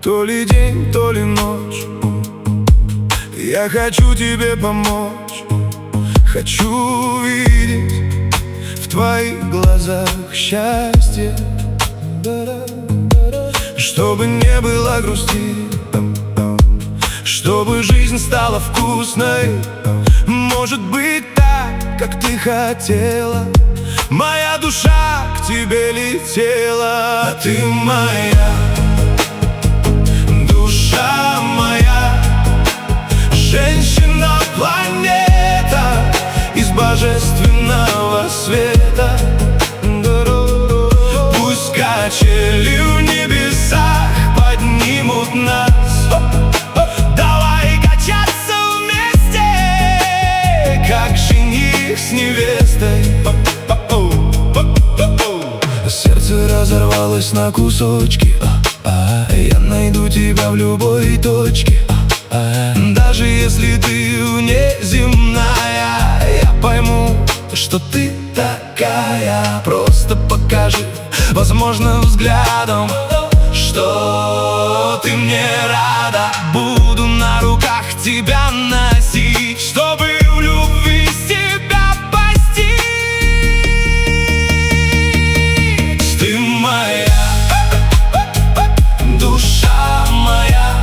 То ли день, то ли ночь, я хочу тебе помочь. Хочу видеть в твоих глазах счастье, чтобы не было грусти, чтобы жизнь стала вкусной. Может быть так, как ты хотела, моя душа к тебе летела. А ты моя душа, моя женщина-планета из божественного света. Пусть качели в небесах поднимут нас. Давай качаться вместе, как жених с невестой. Сердце разорвалось на кусочки, я найду тебя в любой точке. Даже если ты внеземная, я пойму, что ты такая. Просто покажи, возможно, взглядом, что ты мне рада. Буду на руках тебя носить, чтобы в любви себя постичь. Ты моя душа, моя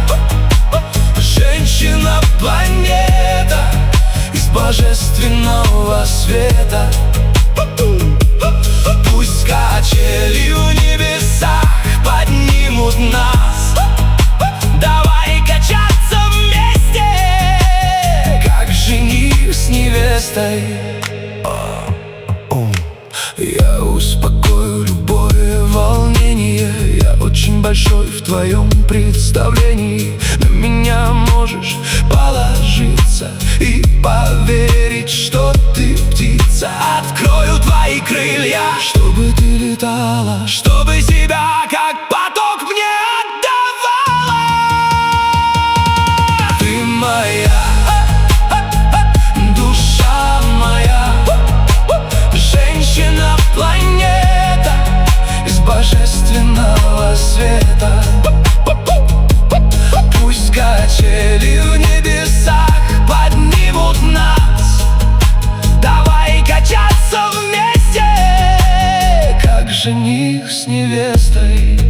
женщина-планета из божественного света. Пусть качели в небесах поднимут нас. Давай качаться вместе, как жених с невестой. Я успокою любое волнение. Я очень большой в твоем представлении. На меня можешь положиться и поверить, что ты птица. Открою твои крылья, чтобы ты летала, чтобы себя как поток мне отдавала. Ты моя душа, моя женщина-планета из божественного света. Пусть качели в небесах поднимут нас. Давай качаться вместе, как жених с невестой.